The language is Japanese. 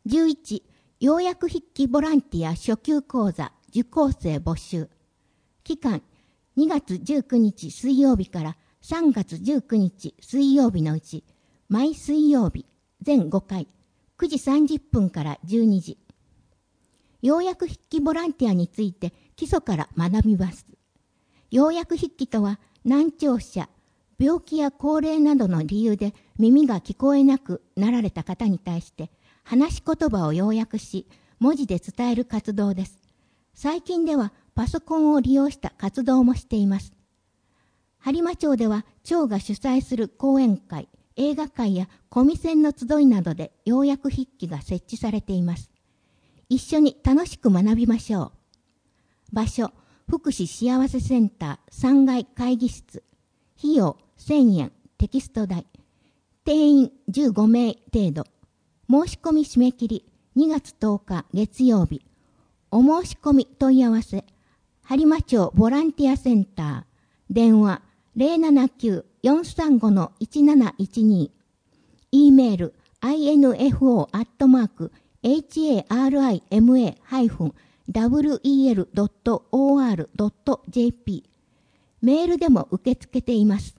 11、要約筆記ボランティア初級講座受講生募集。期間、2月19日水曜日から3月19日水曜日のうち、毎水曜日、全5回、9時30分から12時。要約筆記ボランティアについて基礎から学びます。要約筆記とは、難聴者、病気や高齢などの理由で耳が聞こえなくなられた方に対して、話し言葉を要約し、文字で伝える活動です。最近ではパソコンを利用した活動もしています。播磨町では町が主催する講演会、映画会やコミセンの集いなどで要約筆記が設置されています。一緒に楽しく学びましょう。場所、福祉幸せセンター3階会議室。費用1000円、テキスト代。定員15名程度。申し込み締め切り2月10日月曜日。お申し込み問い合わせ。播磨町ボランティアセンター。電話 079-435-1712。e メール info@harima-wel.or.jp。メールでも受け付けています。